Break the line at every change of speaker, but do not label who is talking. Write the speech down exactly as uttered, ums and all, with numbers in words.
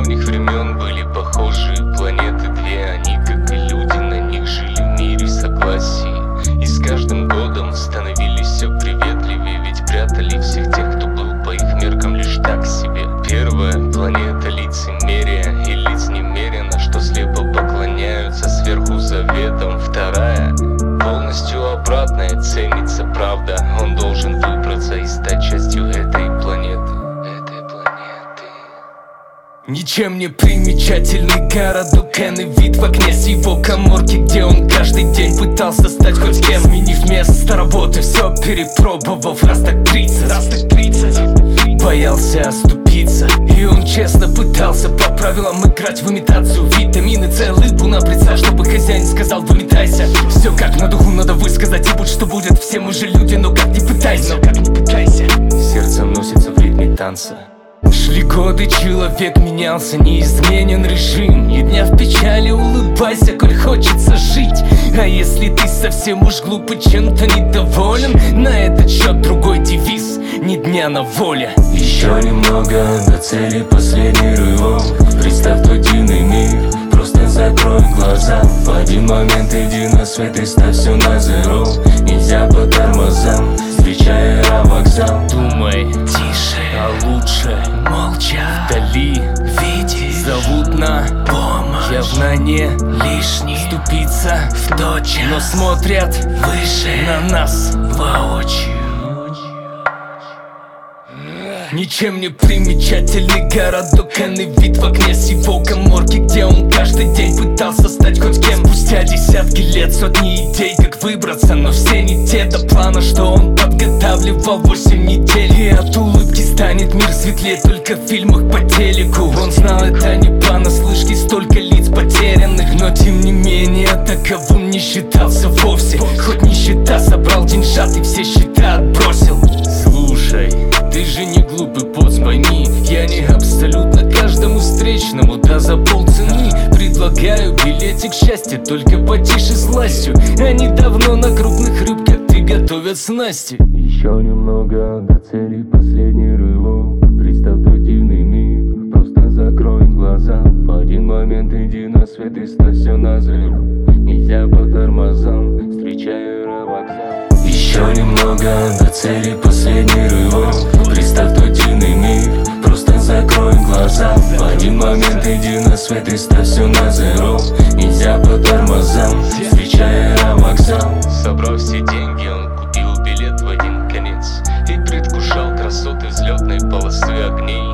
давних времен были похожие планеты две. Они, как и люди, на них жили в мире в согласии. И с каждым годом становились все приветливее, ведь прятали всех тех, кто был по их меркам лишь так себе. Первая планета лицемерия и лиц немерено, что слепо поклоняются сверху заветам. Вторая полностью обратная, ценится правда. Он должен выбраться и стать частью этой планеты. Этой планеты. Ничем не примечательный городок Эннвид в окне с его каморки, где он каждый день пытался стать хоть кем. Сменив место работы, все перепробовав раз так тридцать, раз так тридцать. Боялся оступиться, и он честно пытался по правилам играть в имитацию. Витамины, целый на прицел, чтобы хозяин сказал: выметайся. Все как на духу надо высказать, и будь что будет, все мы же люди, но как не пытайся, но как не пытайся. Сердце носится в ритме танца. Шли годы, человек менялся, неизменен режим. Ни дня в печали, улыбайся, коль хочется жить. А если ты совсем уж глупый, чем-то недоволен, на этот счет другой девиз: ни дня на воле.
Еще немного до цели, последний рывок. Представь тот дивный мир, просто закрой глаза. В один момент иди на свет и ставь все на зеро. Нельзя по тормозам, встречай аэровокзал.
Думай тише, а лучше молча. Вдали види зовут на помощь. Явно не лишний ступиться в тот час, но смотрят выше на нас воочию. Ничем не примечательный городок Эннвид в окне с его каморки, где он каждый день пытался стать хоть кем. Спустя десятки лет сотни идей, как выбраться, но все не те до плана, что он подготавливал восемь недель. И от улыбки станет мир светлее только в фильмах по телеку. Он знал это не понаслышке, столько лиц потерянных, но тем не менее таковым не считался вовсе. Хоть нищета, собрал деньжат и все счета отбросил. Слушай, ты же не глупый, поц, пойми, я не абсолютно каждому встречному, да за полцены предлагаю билетик счастья, только потише с властью. Они давно на крупных рыбках ты готовят снасти.
Еще немного до цели, последний рывок. Представь тот дивный мир, просто закрой глаза. В один момент иди на свет и ставь все на зеро. Нельзя по тормозам, встречай аэровокзал. Еще немного до цели, последний рывок. Представь тот дивный мир, просто закрой глаза. В один момент иди на свет и ставь все на зеро. Нельзя по тормозам, встречай аэровокзал.
Собрав все деньги, он купил билет в один конец и предвкушал красоты взлетной полосы огней.